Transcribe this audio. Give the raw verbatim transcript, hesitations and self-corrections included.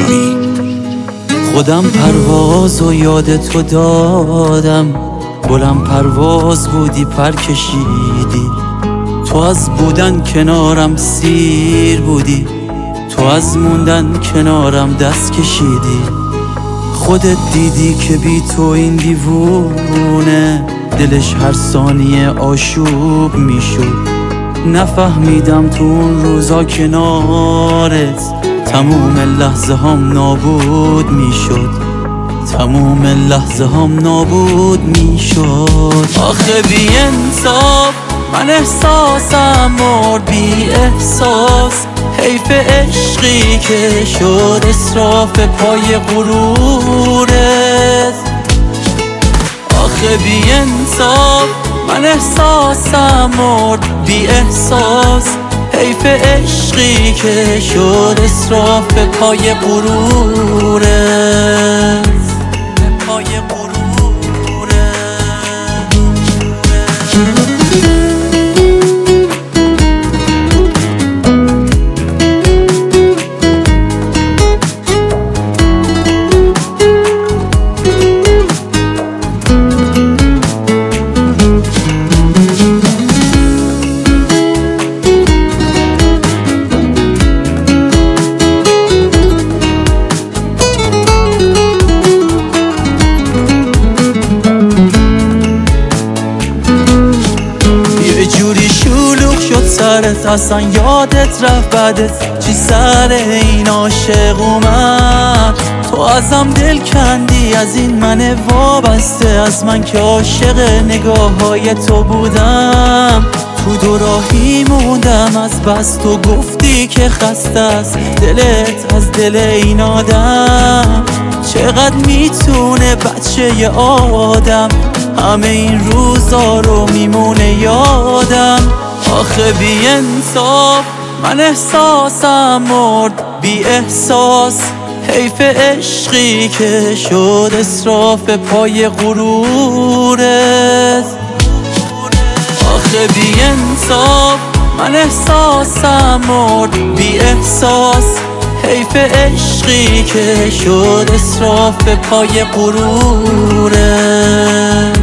خودم پرواز و یاد تو دادم، بلند پرواز بودی پر کشیدی، تو از بودن کنارم سیر بودی، تو از موندن کنارم دست کشیدی. خودت دیدی که بی تو این دیوونه دلش هر ثانیه آشوب میشد. نفهمیدم تو اون روزا کنارت تموم لحظه هم نابود میشد، تموم لحظه هم نابود میشد. آخه بی انصاف من احساسم مرد، بی احساس حیف عشقی که شد اسراف پای غرورت. آخه بی انصاف من احساسم مرد، بی احساس حیف عشقی که شد اسراف پای غرورت، پای غرورت. سرت اصلا یادت رفت بعدت چی سر این عاشق اومد. تو ازم دل کندی از این من وابسته، از من که عاشق نگاه های تو بودم. تو دو راهی موندم از بس تو گفتی که خسته است دلت از دل این آدم. چقدر میتونه بچه آدم همه این روزا رو میمونه یادم. آخه بی انصاف من احساسم مرد، بی احساس حیف عشقی که شد اسراف پای غرورت. آخه بی انصاف من احساسم مرد، بی احساس حیف عشقی که شد اسراف پای غرورت.